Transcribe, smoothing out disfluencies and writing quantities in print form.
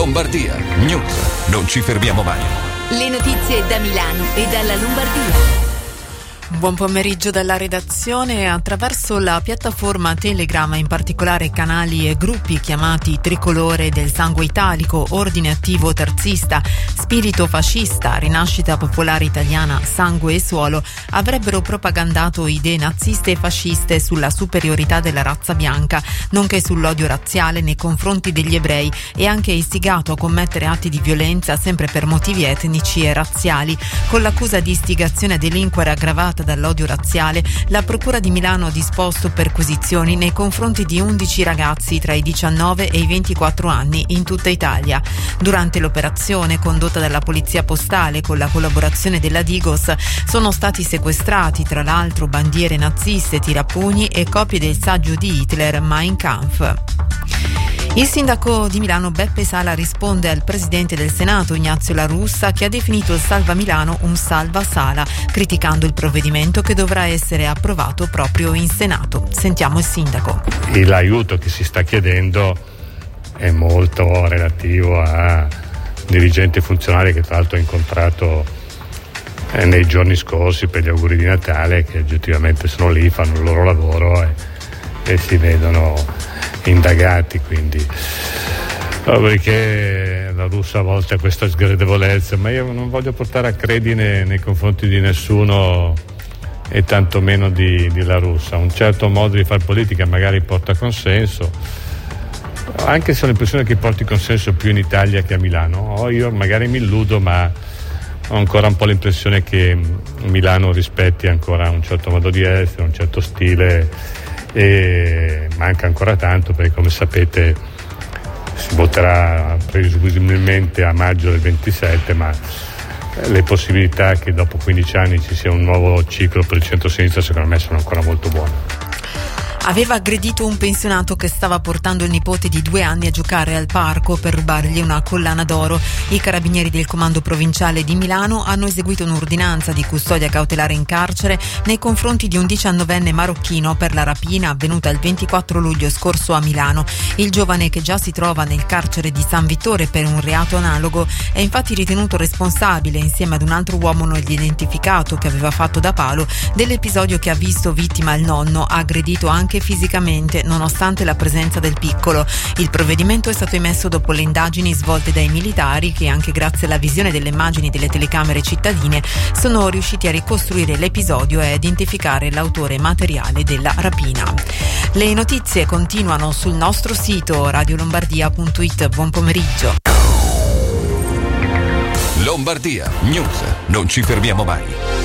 Lombardia News. Non ci fermiamo mai. Le notizie da Milano e dalla Lombardia. Buon pomeriggio dalla redazione. Attraverso la piattaforma Telegram, in particolare canali e gruppi chiamati Tricolore del Sangue Italico, Ordine Attivo Terzista, Spirito Fascista, Rinascita Popolare Italiana, Sangue e Suolo, avrebbero propagandato idee naziste e fasciste sulla superiorità della razza bianca, nonché sull'odio razziale nei confronti degli ebrei, e anche istigato a commettere atti di violenza sempre per motivi etnici e razziali. Con l'accusa di istigazione a delinquere aggravata dall'odio razziale, la Procura di Milano ha disposto perquisizioni nei confronti di 11 ragazzi tra i 19 e i 24 anni in tutta Italia. Durante l'operazione, condotta dalla Polizia Postale con la collaborazione della Digos, sono stati sequestrati tra l'altro bandiere naziste, tirapugni e copie del saggio di Hitler Mein Kampf. Il sindaco di Milano Beppe Sala risponde al presidente del Senato Ignazio La Russa, che ha definito il Salva Milano un salva Sala, criticando il provvedimento che dovrà essere approvato proprio in Senato. Sentiamo il sindaco. L'aiuto che si sta chiedendo è molto relativo a dirigenti e funzionari che tra l'altro ho incontrato nei giorni scorsi per gli auguri di Natale, che oggettivamente sono lì, fanno il loro lavoro e si vedono indagati, quindi perché La Russa a volte ha questa sgradevolezza, ma io non voglio portare accredine nei confronti di nessuno e tantomeno di La Russa. Un certo modo di fare politica magari porta consenso, anche se ho l'impressione che porti consenso più in Italia che a Milano. Io magari mi illudo, ma ho ancora un po' l'impressione che Milano rispetti ancora un certo modo di essere, un certo stile, e manca ancora tanto, perché come sapete si voterà presumibilmente a maggio del 27, ma le possibilità che dopo 15 anni ci sia un nuovo ciclo per il centro-sinistra secondo me sono ancora molto buone. Aveva aggredito un pensionato che stava portando il nipote di 2 anni a giocare al parco per rubargli una collana d'oro. I carabinieri del comando provinciale di Milano hanno eseguito un'ordinanza di custodia cautelare in carcere nei confronti di un 19enne marocchino per la rapina avvenuta il 24 luglio scorso a Milano. Il giovane, che già si trova nel carcere di San Vittore per un reato analogo, è infatti ritenuto responsabile, insieme ad un altro uomo non identificato che aveva fatto da palo, dell'episodio che ha visto vittima il nonno, aggredito anche fisicamente nonostante la presenza del piccolo. Il provvedimento è stato emesso dopo le indagini svolte dai militari, che anche grazie alla visione delle immagini delle telecamere cittadine sono riusciti a ricostruire l'episodio e a identificare l'autore materiale della rapina. Le notizie continuano sul nostro sito radiolombardia.it. Buon pomeriggio. Lombardia News. Non ci fermiamo mai.